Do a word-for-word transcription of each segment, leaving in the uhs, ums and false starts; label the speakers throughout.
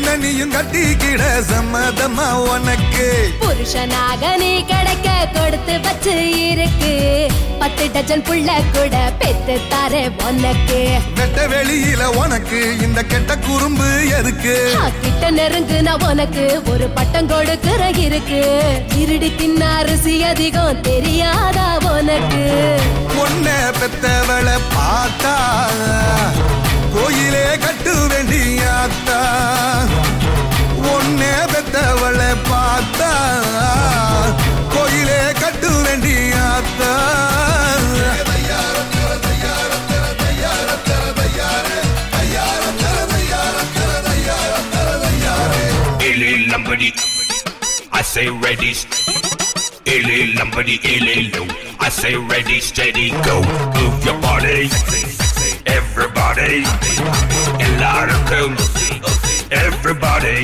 Speaker 1: என்ன நீயும் கட்டிக்கிட சம்மதமா உனக்கு
Speaker 2: புருஷனாக நீ கிடைக்க கொடுத்து வச்சு இருக்கு பத்து டஜன் புள்ள கூட பெத்து தாரே உனக்கு
Speaker 1: வெட்ட வெளியில உனக்கு இந்த கெட்ட குறும்பு எதுக்கு
Speaker 2: கிட்ட நெருங்கு நான் உனக்கு ஒரு பட்டம் கொடுக்கிற இருக்கு இருடி தின்ன அரிசி அதிகம் தெரியாதா உனக்கு
Speaker 1: உன்ன பெத்தவளை பார்த்தா கோயிலே கட்டு வேண்டியாத்தா உன்ன பெத்தவளை பார்த்தா கோயிலே கட்டு வேண்டியாத்தா
Speaker 3: Lambadi, I say ready. Illy Lambadi, illy low. I say ready, steady, go. Move your body, everybody. A lot of cool, everybody.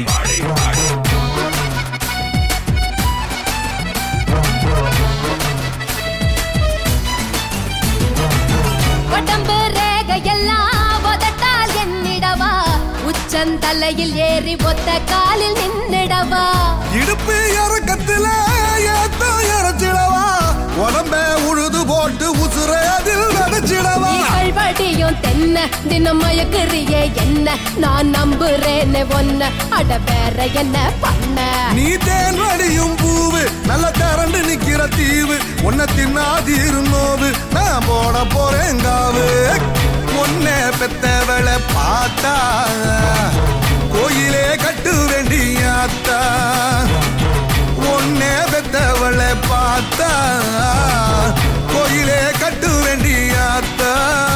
Speaker 2: உடம்பு ரேகையெல்லாம் உதட்டால் எண்ணிடவா உச்சந்தலையில் ஏறி ஒத்த காலில் நின்னிடவா
Speaker 1: இடுப்பு இறக்கத்துல ஏத்த இறச்சிடவா உடம்ப உழுது போட்டு உசுர அதில் நடிச்சிடவா
Speaker 2: வடியும் தென்ன தினம் மயக்குறியே என்ன நான் நம்புறேன்னு ஒன்ன அட வேற என்ன பண்ண
Speaker 1: நீ தேன் வடியும் பூவு நல்ல திரண்டு நிக்கிற தீவு உன்னை தின்னாதீரு நோவு நான் போட போறேன் காவு உன்னை பெத்தவளை பார்த்தா கோயிலே கட்டு வேண்டியாத்தா உன்னை பெத்தவளை பார்த்தா கோயிலே கட்டு வேண்டியாத்தா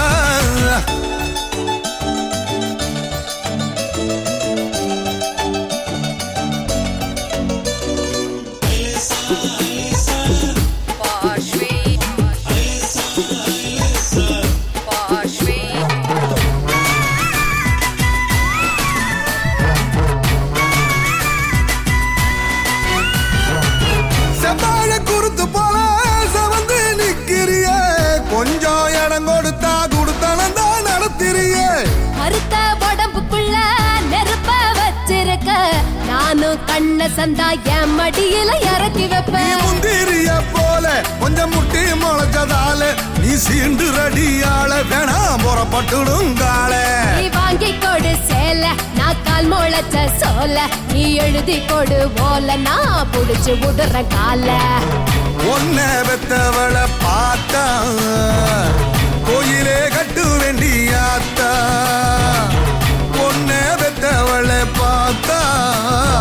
Speaker 1: கொஞ்சம் இடம் கொடுத்தா கொடுத்தனந்தா நடத்திரியே
Speaker 2: மறுத்த உடம்புக்குள்ள நெருப்ப வச்சிருக்க நானும் கண்ண சந்தா என் மடியில இறக்கி வைப்பேன்
Speaker 1: முந்திரிய போல கொஞ்சம் முட்டி முளைச்சதால நீ சீண்டு ரடியால வேணா புறப்பட்டுடுங்கால
Speaker 2: நீ வாங்கி கொடு சேல நான் கால் முளைச்ச சோல நீ எழுதி கொடு ஓல நான் புடிச்சு விடுற கால
Speaker 1: உன்னை பெத்தவளை பார்த்தா கோயிலே கட்டு வேண்டியாத்தா உன்னை பெத்தவளை பார்த்தா